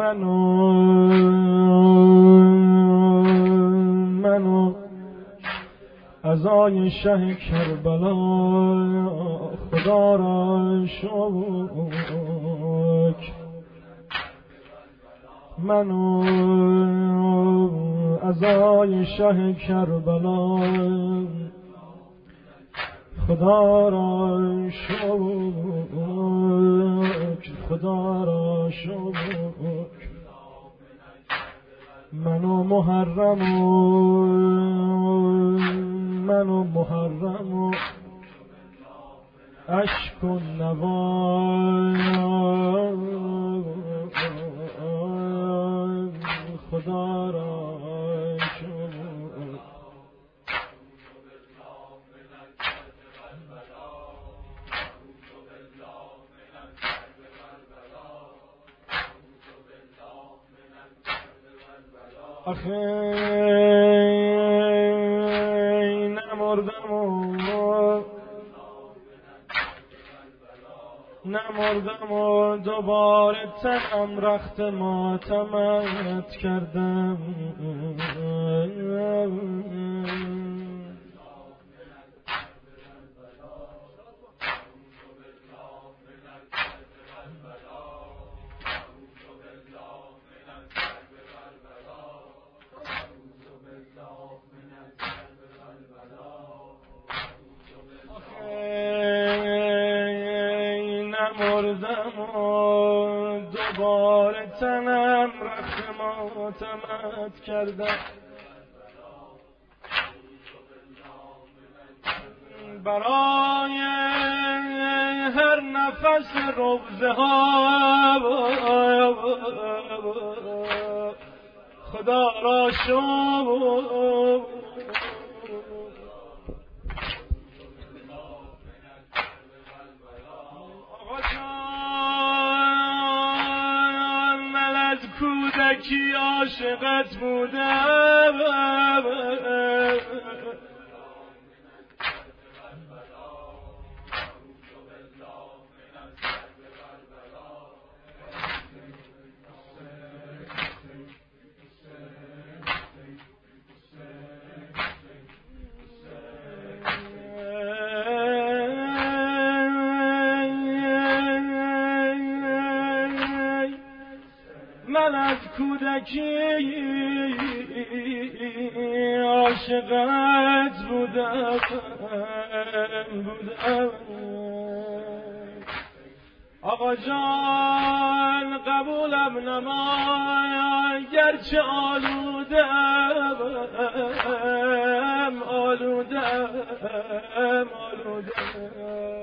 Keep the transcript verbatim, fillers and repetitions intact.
منو منو عزای شه کربلا خدا را شکر منو عزای شه کربلا خدا را شکر خدا را شکر منو محرم منو محرم اشک و نوا خدا را شکر آخه نمردم و نمردم و دوباره تنم رخت ماتمت کردم نمردم و دوباره تنم رخت ماتمت کردم برای هر نفس روزه ها خدا را شکر کودکی عاشقت بودم من از کودکی عاشقت بودم بودم آقا جان قبولم نما گرچه آلودم آلودم آلودم